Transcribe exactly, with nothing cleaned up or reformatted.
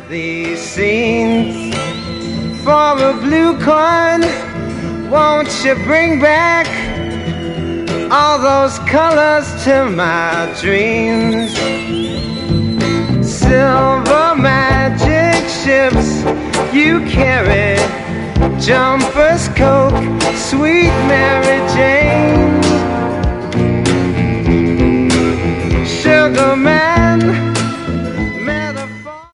these scenes for a blue coin. Won't you bring back all those colors to my dreams? Silver magic ships you carry, jumpers, Coke, sweet Mary Jane.